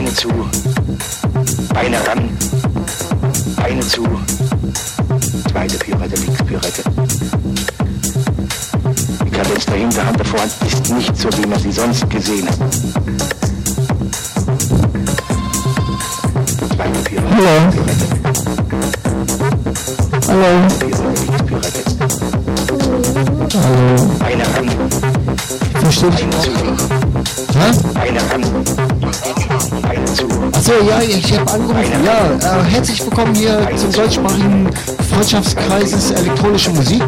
Beine zu, Beine ran, Beine zu, zweite Pirouette, links Pirouette. Die Kadenz der Hinterhand der Vorhand ist nicht so, wie man sie sonst gesehen hat. Zweite Pirouette, Hallo. Pirouette. Hallo. Pirouette, links Pirouette. Hallo. Beine ran, Verstehe ich. Beine zu, Hä? Beine ran, Beine zu. Achso, ja, ich habe angerufen. Ja, herzlich willkommen hier zum deutschsprachigen Freundschaftskreises elektronische Musik.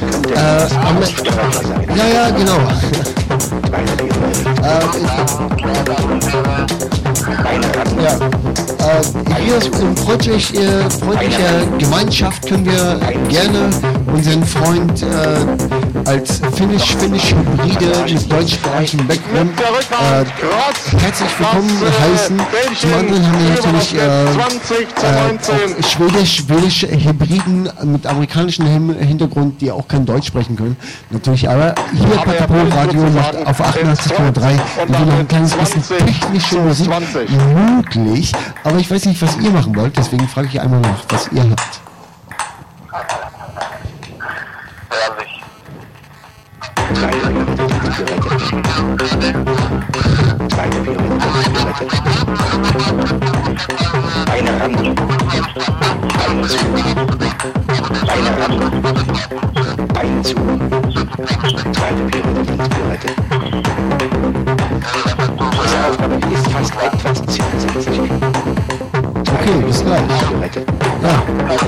Ja, genau. Hier in freundlicher Gemeinschaft können wir gerne unseren Freund als finnisch-hybride mit deutschsprachigen Background herzlich willkommen heißen. Zum anderen haben wir natürlich auch schwedisch Hybriden mit amerikanischem Hintergrund, die auch kein Deutsch sprechen können. Natürlich, aber hier Patapo Radio macht auf 88,3. Wir noch ein kleines bisschen technische Musik möglich, aber ich weiß nicht, was ihr machen wollt, deswegen frage ich einmal nach, was ihr habt. Zweite Pirouette, Beine ran, Beine zu, Beine ran, Beine zu, zweite Pirouette, links Pirouette. Diese Aufgabe ist fast etwas zielsetzig. Okay, bis gleich. Ja.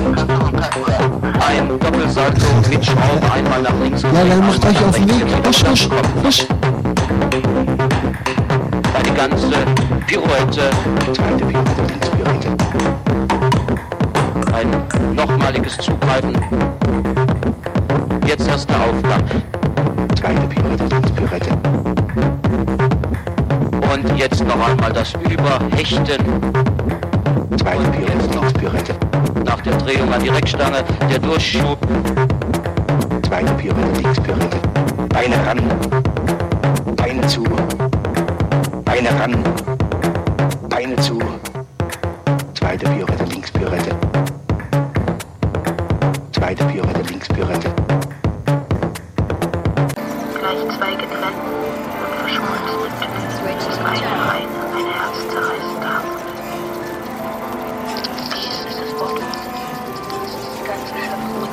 Ein Doppelsalto mit Schraube einmal nach links. Ja, dann macht euch auf den Weg. Husch. Eine ganze Pirouette. Zweite Pirouette, links Pirouette. Ein nochmaliges Zugreifen. Jetzt erst der Aufgang. Zweite Pirouette, links Pirouette. Und jetzt noch einmal das Überhechten. Zweite Pirouette, links Pirouette. Nach der Drehung an die Reckstange, der Durchschub. Zweite Pirouette, links Pirouette. Beine ran, Beine zu, Beine ran, Beine zu. Zweite Pirouette, links Pirouette. Zweite Pirouette, links Pirouette. Gleich zwei getrennt und verschmolzene Töne. Zwei rein, ein herzzerreißender Hammer. Dies ist das Wort. Die ganze Schöpfung.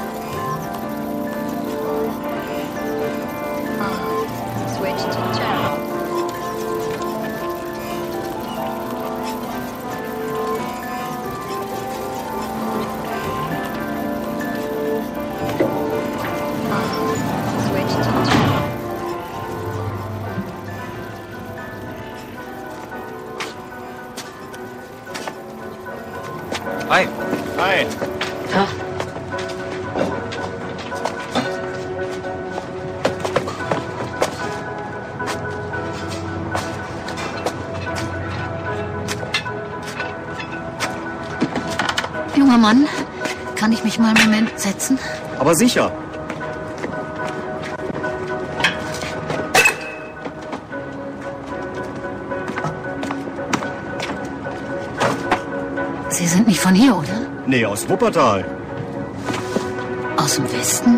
Switch to channel. Switch to channel. Hi. Hi. Junger Mann, kann ich mich mal einen Moment setzen? Aber sicher. Sie sind nicht von hier, oder? Nee, aus Wuppertal. Aus dem Westen?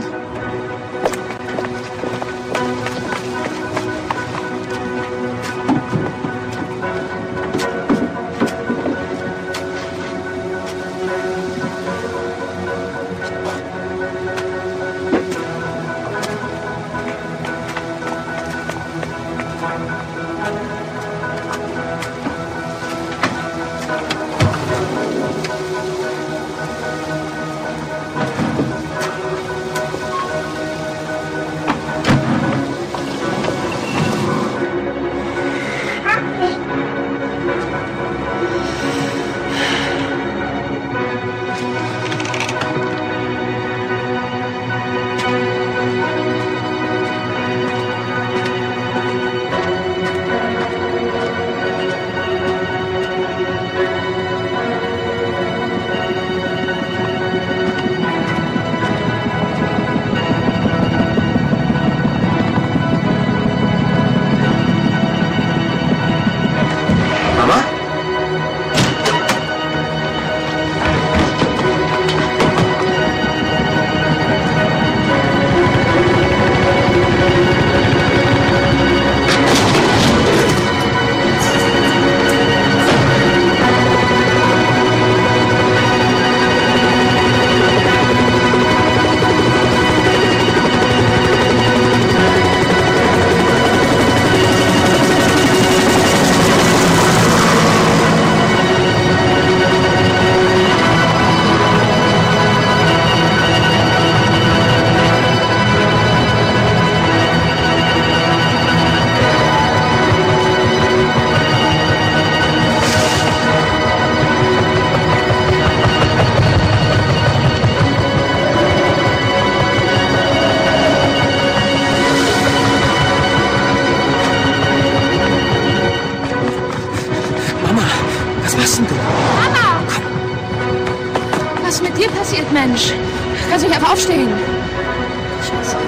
fassen, du. Mama! Was ist mit dir passiert, Mensch? Kannst du nicht einfach aufstehen? Scheiße.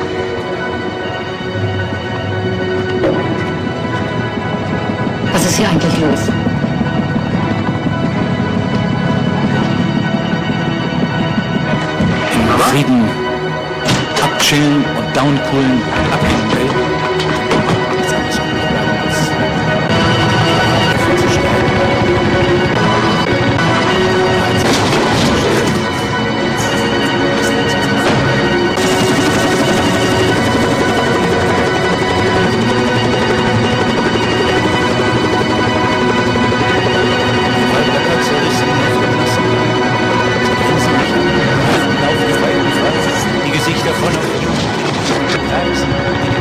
Was ist hier eigentlich los? Frieden abchillen und downcoolen und abhängen will. Nichts anderes übrig bleiben als dafür zu die Gesichter von auf YouTube.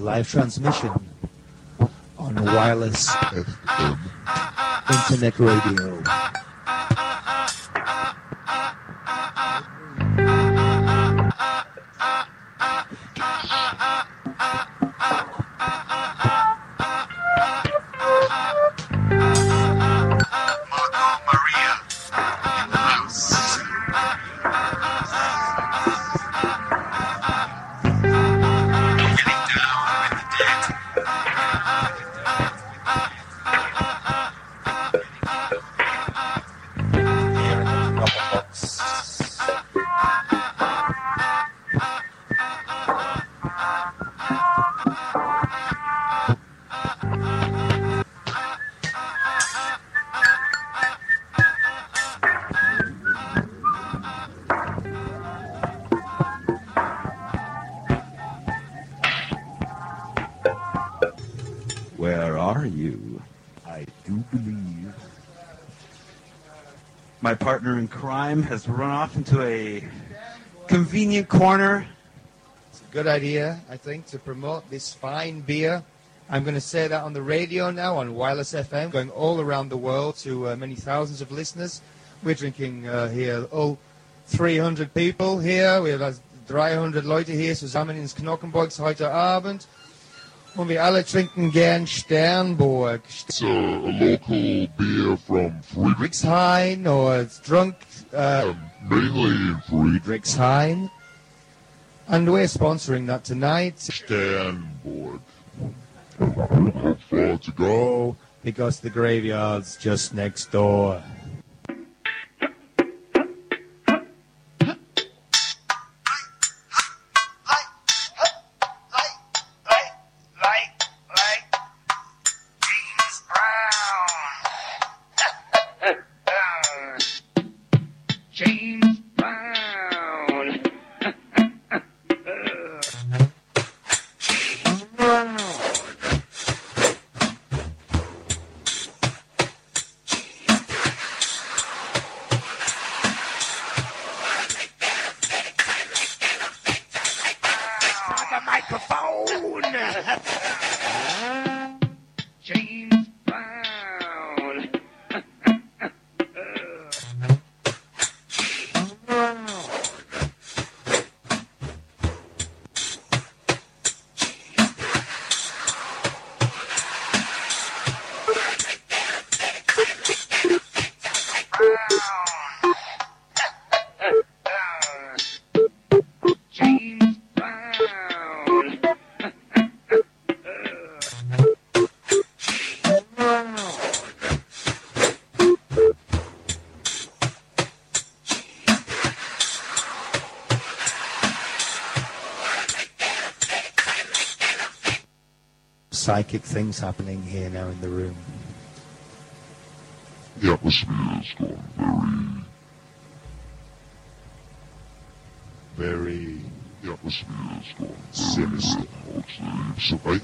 live transmission on Wireless FM Internet Radio. Where are you? I do believe my partner in crime has run off into a convenient corner. It's a good idea, I think, to promote this fine beer. I'm going to say that on the radio now, on Wireless FM, going all around the world to many thousands of listeners. We're drinking hier all 300 people hier. We have 300 Leute hier zusammen ins Knockenborgs heute Abend. Und wir alle trinken gern Sternburg. It's a local beer from Friedrichshain, or it's drunk mainly in Friedrichshain. And we're sponsoring that tonight. Sternburg. How far to go? Because the graveyard's just next door. Psychic things happening here now in the room. The atmosphere has gone very. The atmosphere has gone sinister. So I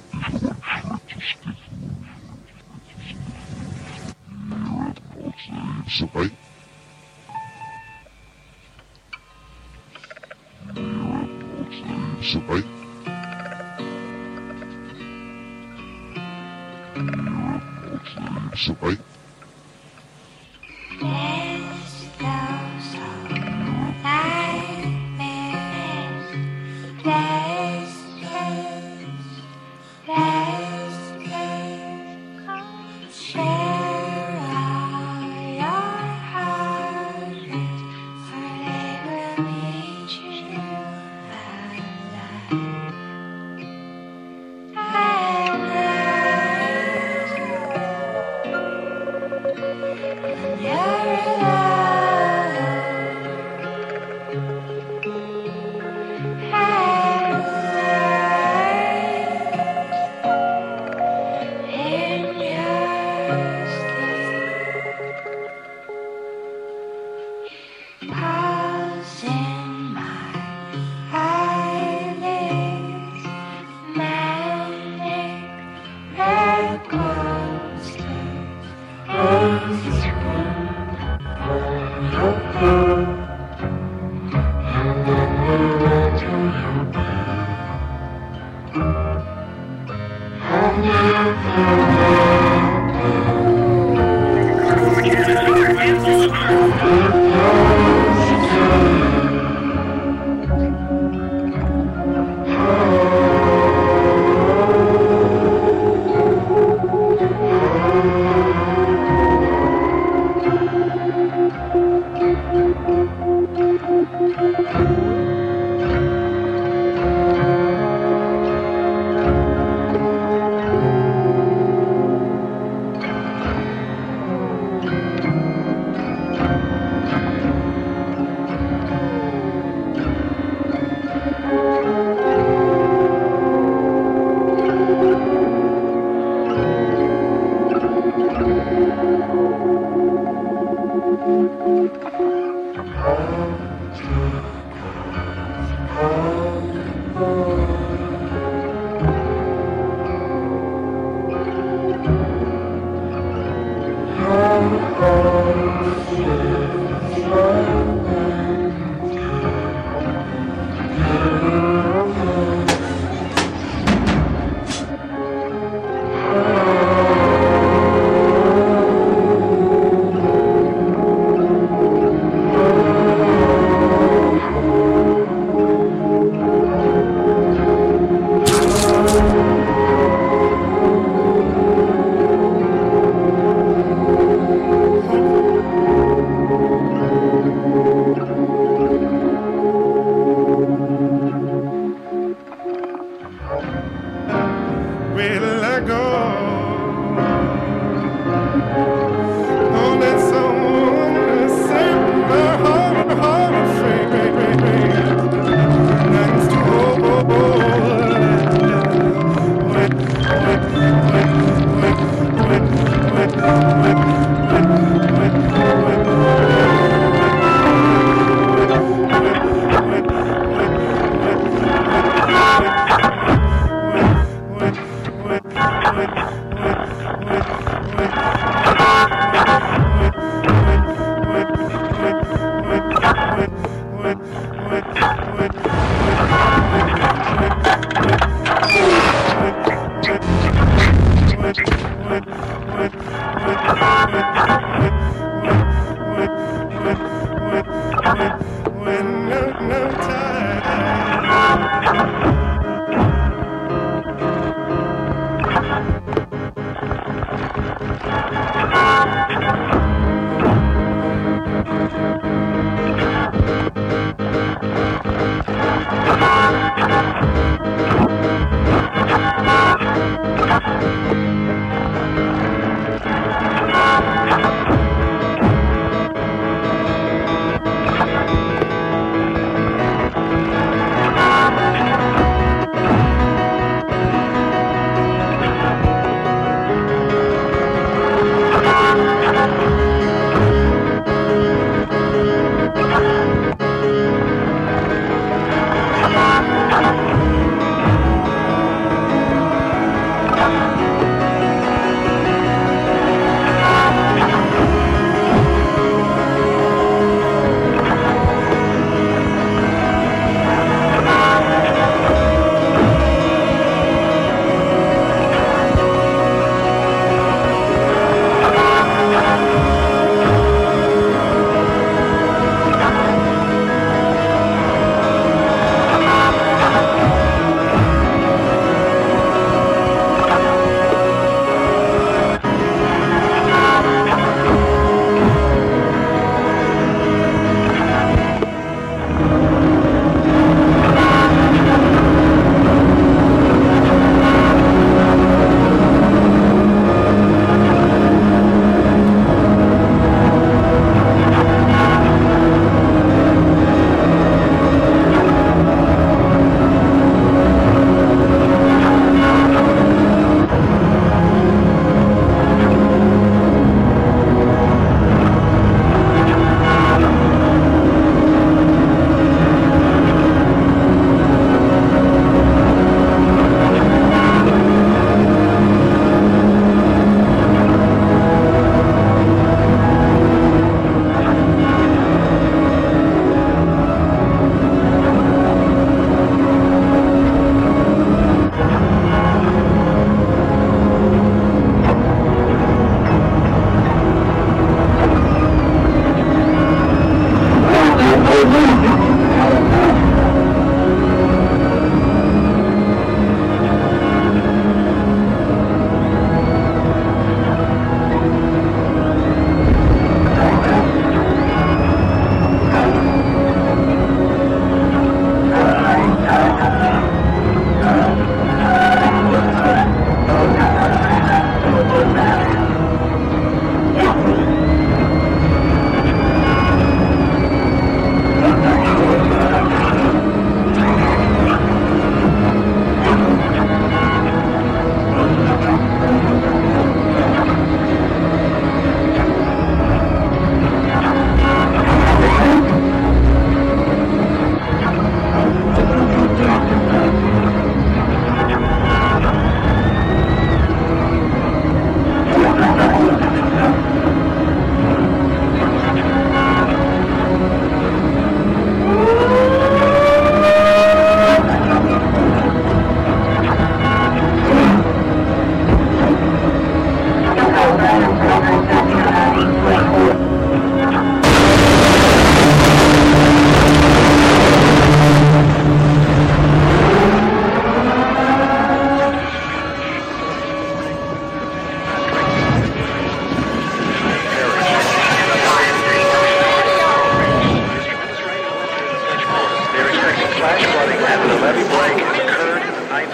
Levy Blake, third, ninth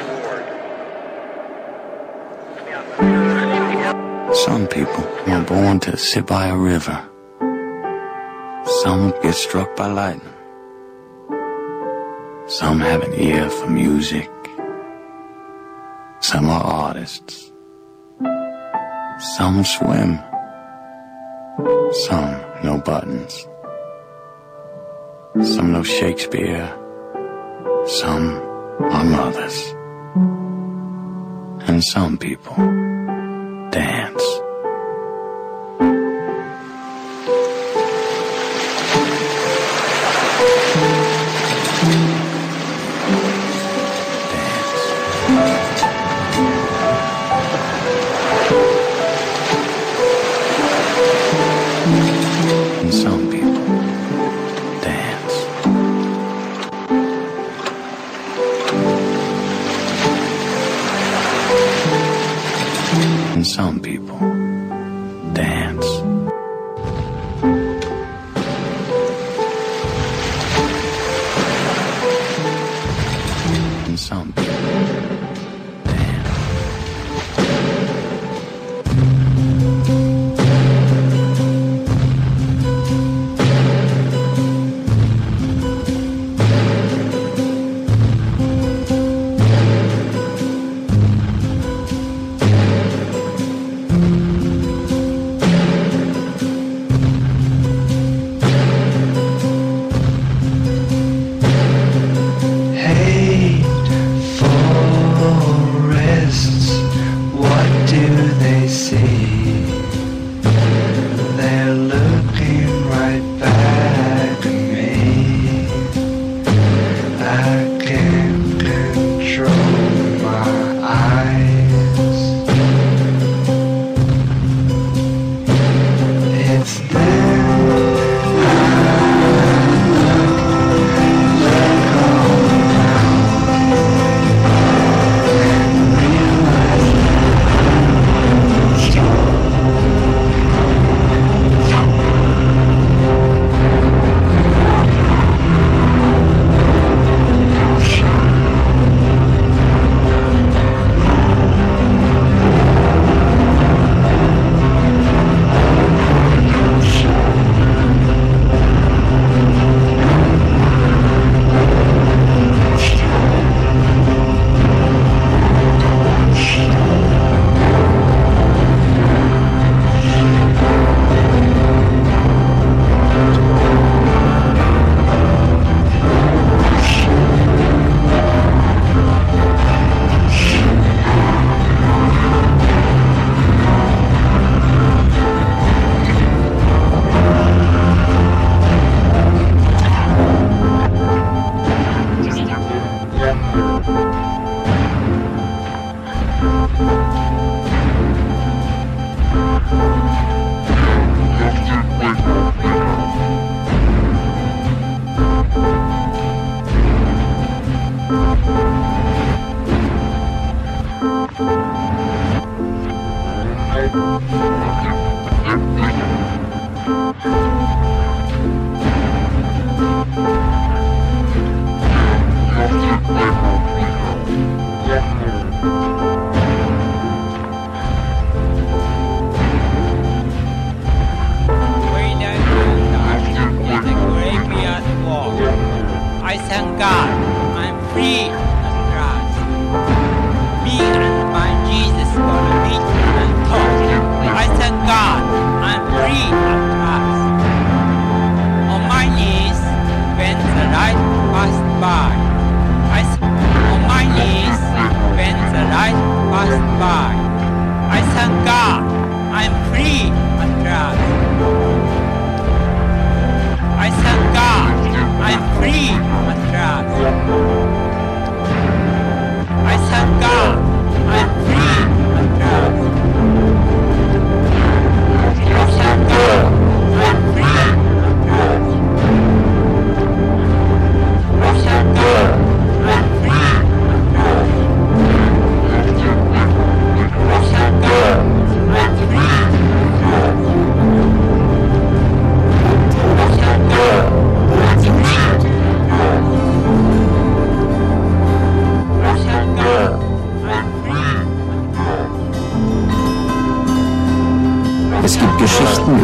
ward. Some people were born to sit by a river. Some get struck by lightning. Some have an ear for music. Some are artists. Some swim. Some know buttons. Some know Shakespeare. Some are mothers. And some people dance. And some people dance. And some people dance. And some people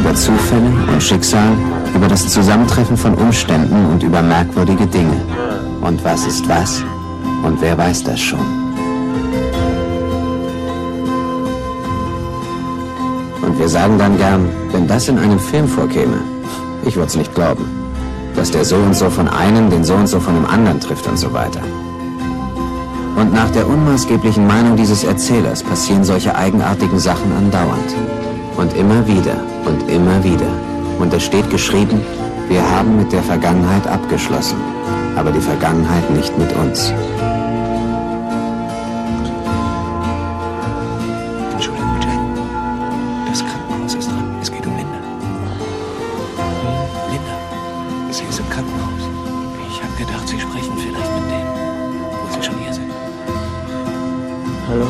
über Zufälle und Schicksal, über das Zusammentreffen von Umständen und über merkwürdige Dinge. Und was ist was? Und wer weiß das schon? Und wir sagen dann gern, wenn das in einem Film vorkäme, ich würde es nicht glauben, dass der so und so von einem den so und so von dem anderen trifft und so weiter. Und nach der unmaßgeblichen Meinung dieses Erzählers passieren solche eigenartigen Sachen andauernd. Und immer wieder und immer wieder. Und es steht geschrieben, wir haben mit der Vergangenheit abgeschlossen, aber die Vergangenheit nicht mit uns. Entschuldigung, Jack. Das Krankenhaus ist dran. Es geht um Linda. Linda, sie ist im Krankenhaus. Ich habe gedacht, Sie sprechen vielleicht mit denen, wo Sie schon hier sind. Hallo?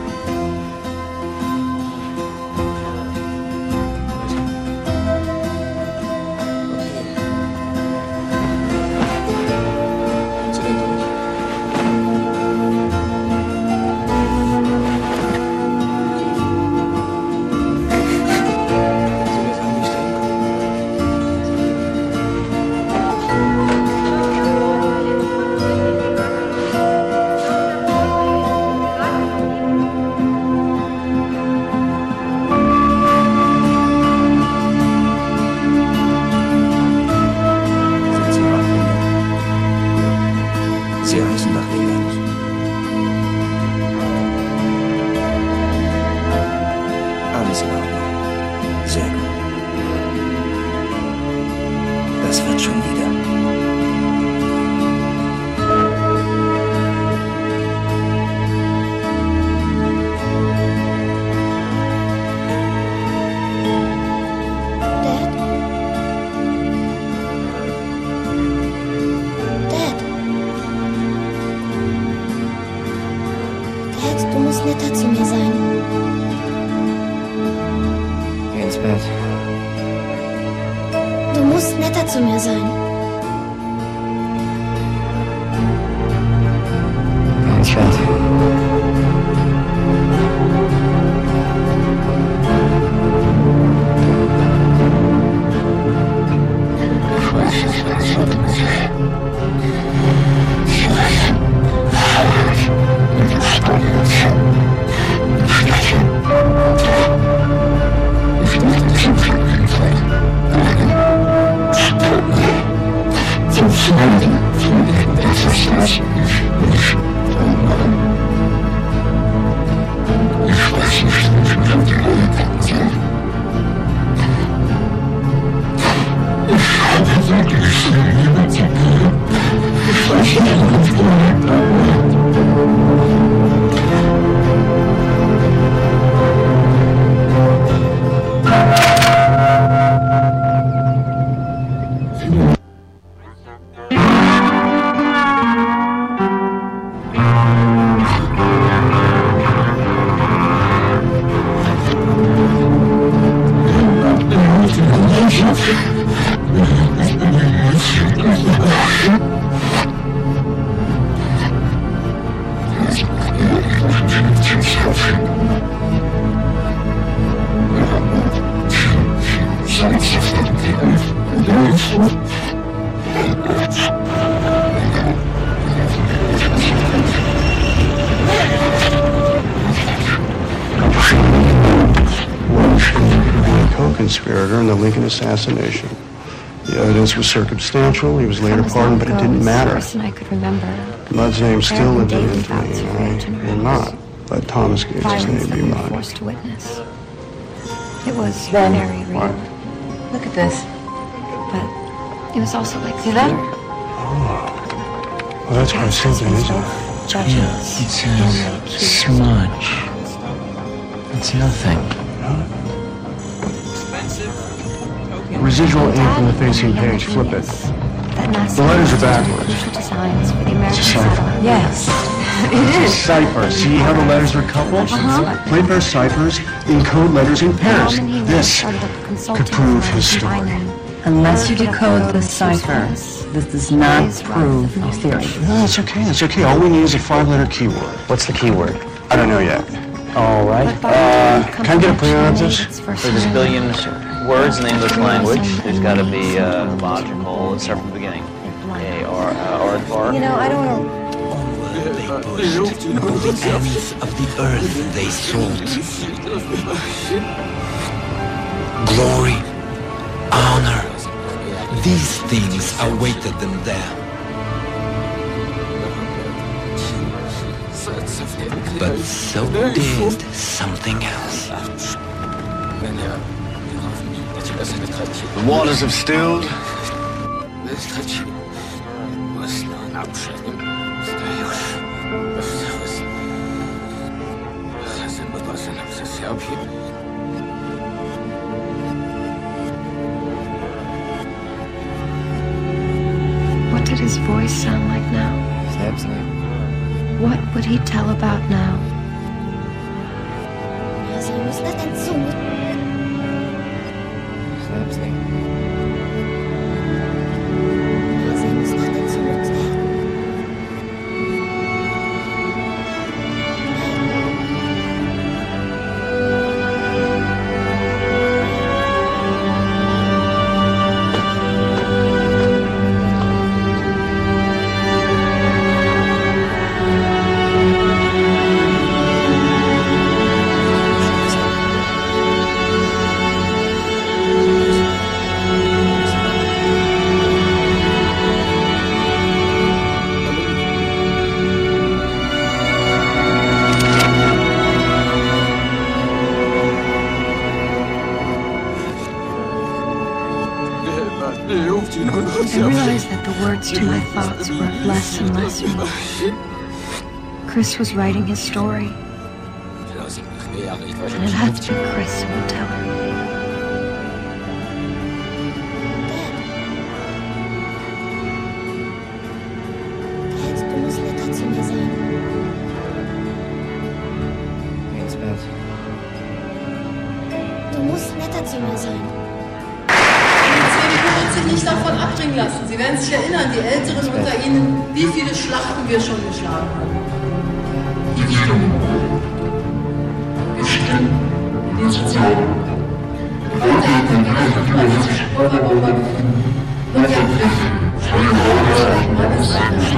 Sie heißen nach England. Alles in Ordnung. Sehr gut. Das wird schon wieder. Du musst netter zu mir sein. Geh ins Bett. Du musst netter zu mir sein. Geh ins Bett. Co-conspirator in the Lincoln assassination. The evidence was circumstantial. He was later pardoned, but it didn't matter. I could remember. Mudd's name still lived in infamy, and I will not let Thomas Gates' name be Mudd. Forced to witness. It was very real. Look at this. But it was also like see that? Well, that's quite something, isn't it? Judges. It says smudge. It's nothing. Residual ink from the facing page. Flip it. The letters are backwards. It's a cipher. Yes. It is. Cipher. See how the letters are coupled? Plain pair ciphers encode letters in pairs. This could prove his story. Unless you decode the cipher, this does not prove your theory. No, it's okay. It's okay. All we need is a 5-letter keyword. What's the keyword? I don't know yet. All right. Can I get a printout of this? For this billion, sir. words in the English language. There's got to be logical. Let's start from the beginning. Or. You know, I don't know. To the ends of the earth they sought. Glory, honor, these things awaited them there. But so did something else. The waters have stilled. What did his voice sound like now? What would he tell about now? I realized that the words to my thoughts were of less and less meaning. Chris was writing his story, and it had to be Chris who would tell it. Du musst netter zu mir sein. Nicht davon abbringen lassen. Sie werden sich erinnern, die Älteren unter Ihnen, wie viele Schlachten wir schon geschlagen haben. Die Richtung bestimmt diese Zeit. Heute in der Naturwissenschaft und der Pflicht freie Leute meines Landes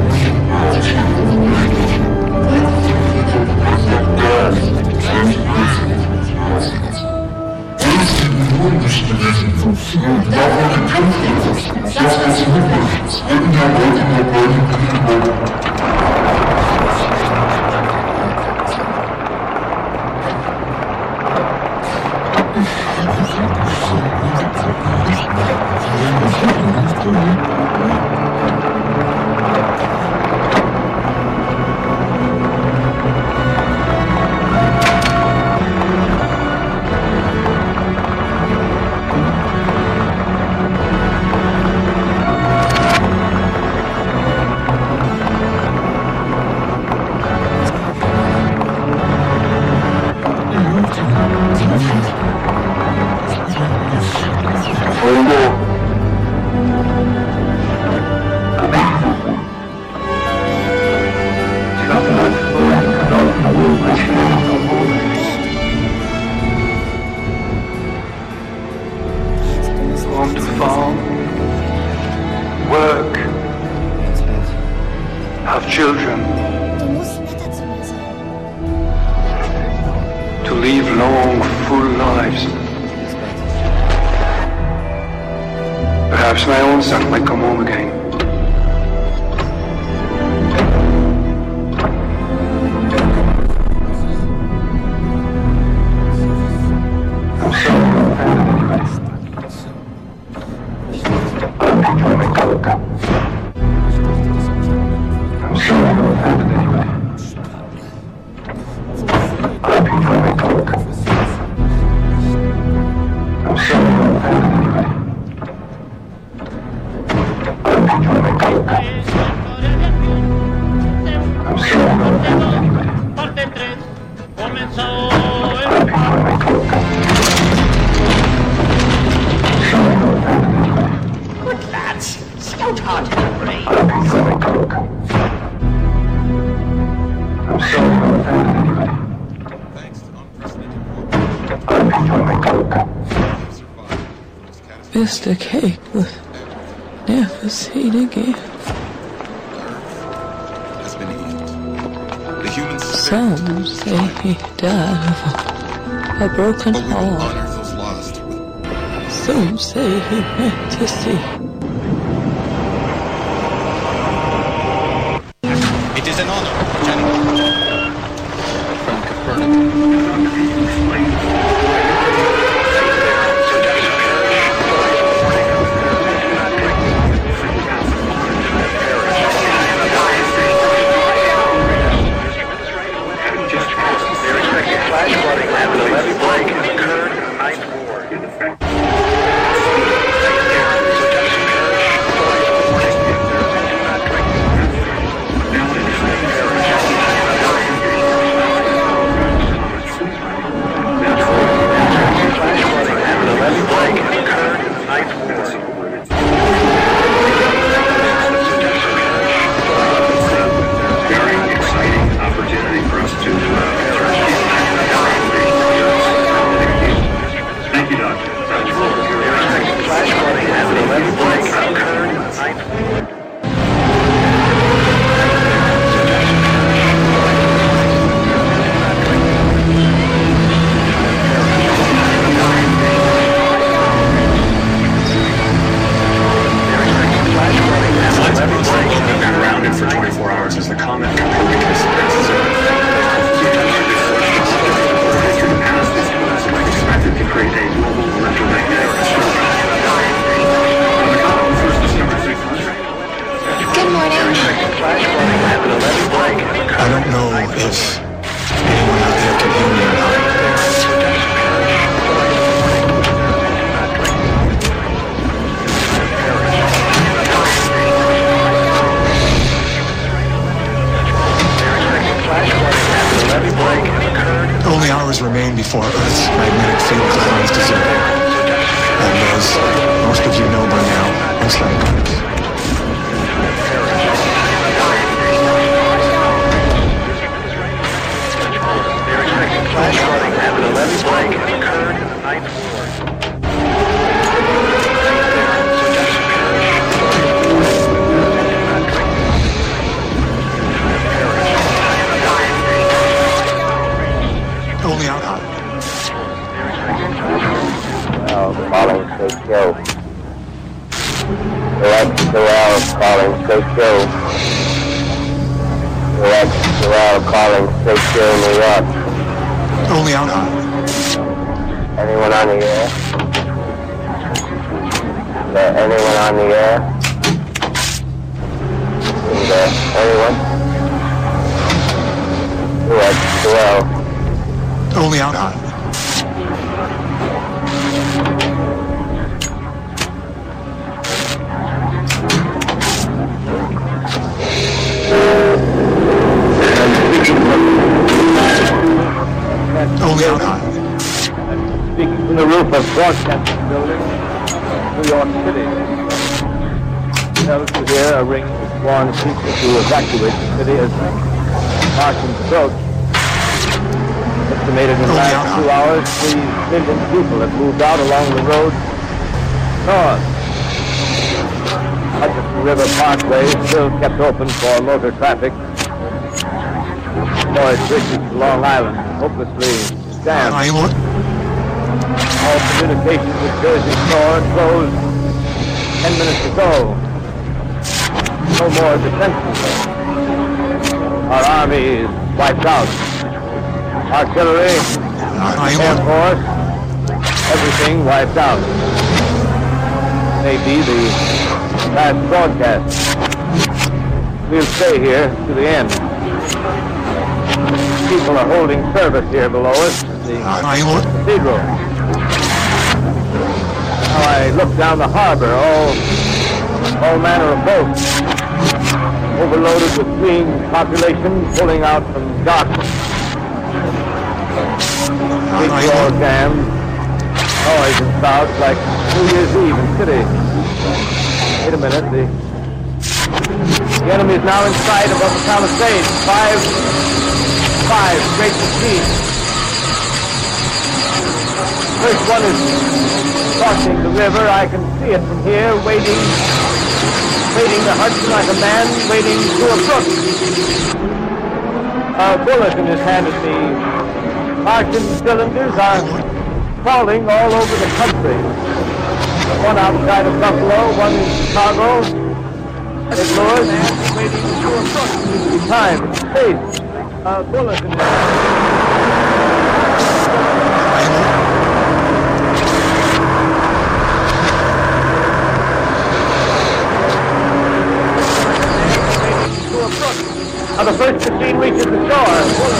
Unbewusst gewesen. Und da wurde Kampf das, was zurückläuft, in der Welt. Mr. Cake was never seen again. Has been healed. The human Some say he died of a broken heart. honor those lost. Some say he went to sea. It is an honor, General. I don't know if anyone out there can hear me or not. Only hours remain before Earth's magnetic field declines to zero. And as most of you know by now, most likely. Only out high. Calling State Joe. Direct Joel calling State Joe. Direct Joel calling State Joe, New York. Only out high. Anyone on the air? Is there anyone on the air? Is there anyone? Direct Joel. Only out high. Only out high. Speaking from the roof of Broadcasting Building, New York City. Those who hear a ring sworn people to evacuate the city as Martians approach. Estimated in the last 2 hours, 3 million people have moved out along the road north. Hudson River Parkway is still kept open for motor traffic. Floyd Bridges to Long Island, hopelessly jammed. All communications with Jersey Shore closed 10 minutes ago. No more detention. Our army is wiped out. Artillery, Air Force, everything wiped out. Maybe the last broadcast. We'll stay here to the end. People are holding service here below us at the cathedral. Now I look down the harbor, all manner of boats, overloaded with fleeing population pulling out from docks. Big door jammed, noise and shouts like New Year's Eve in city. Wait a minute, the enemy is now in sight above the Palisades. Five straight to sea. first one is crossing the river. I can see it from here, wading the Hudson like a man wading through a brook. A bulletin is handed me. Martian cylinders are crawling all over the country. One outside of Buffalo, one in Chicago, St. Louis, and wading through a brook. Time, space, a bulletin is... The first machine reaches the shore.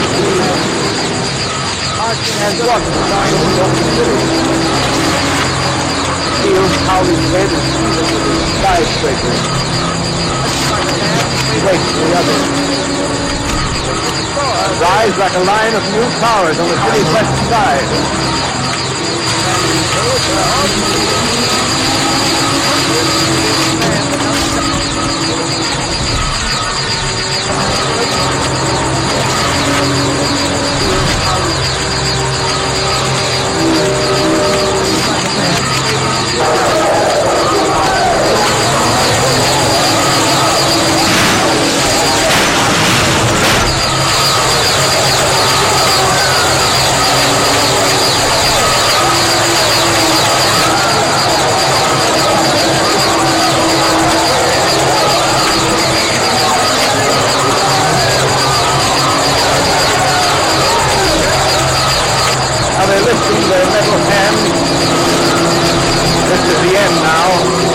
Marching has walked beside the city. Feels how his head is seated with his skyscrapers. He waits for the others. Rise like a line of new towers on the city's west side. Lifting their metal hands. This is the end now.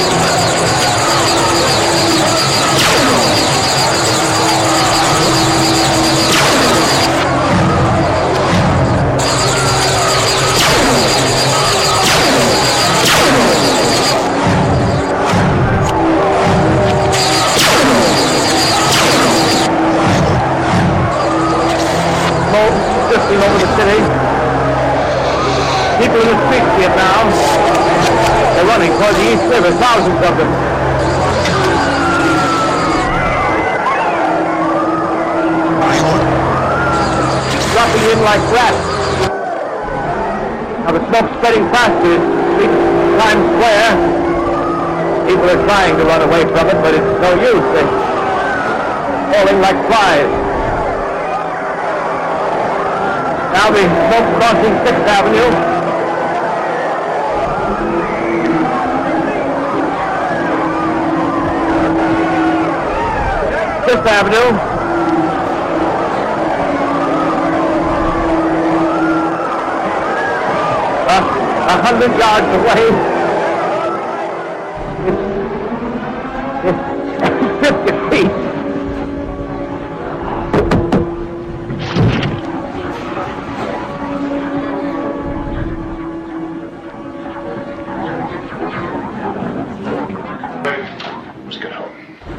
Smoke drifting over the city. People in the streets see it now. They're running toward the East River, thousands of them. Dropping in like rats. Now the smoke's spreading faster. It reaches Times Square. People are trying to run away from it, but it's no use. They're falling like flies. Now the smoke crossing 6th Avenue. Fifth Avenue. A 100 yards away. It's 50 feet. Let's get home.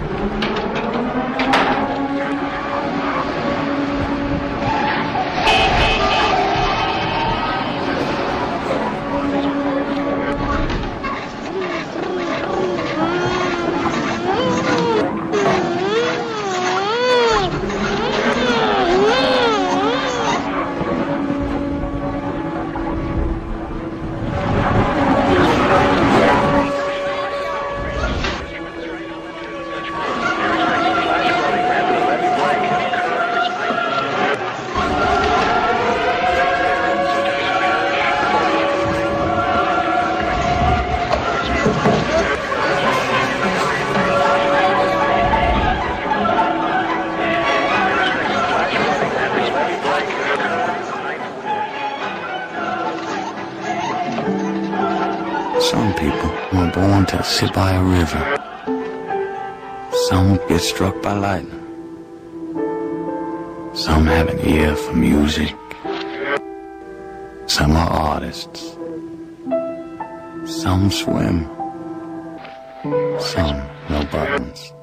Some people were born to sit by a river. Some get struck by lightning. Some have an ear for music. Some are artists. Some swim. Some know buttons.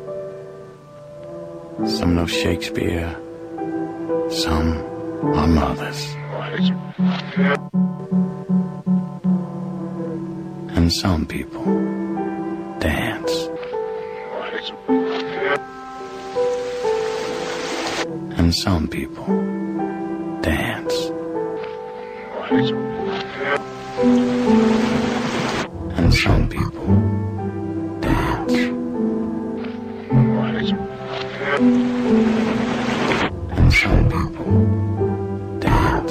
Some know Shakespeare. Some are mothers. And some people dance. And some people dance. And some people dance. And some people dance.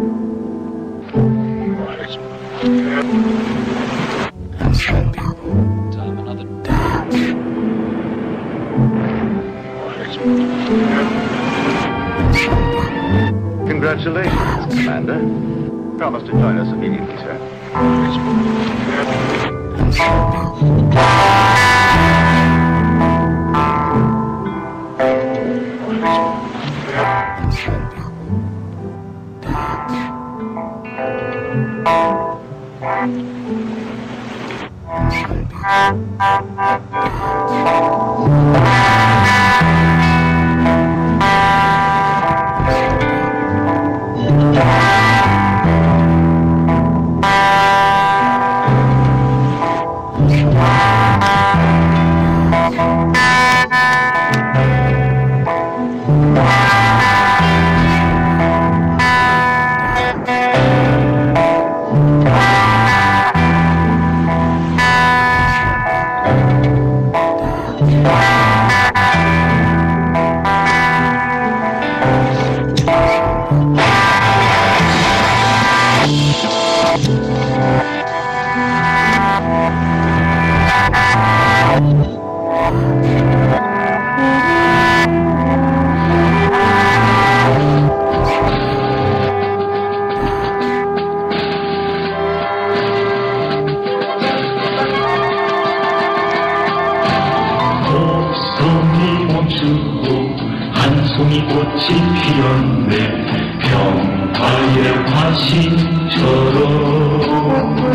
And some people dance. Congratulations, Commander. Promise to join us immediately, sir.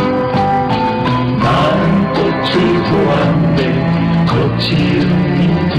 나는 꽃을 보았네 거칠은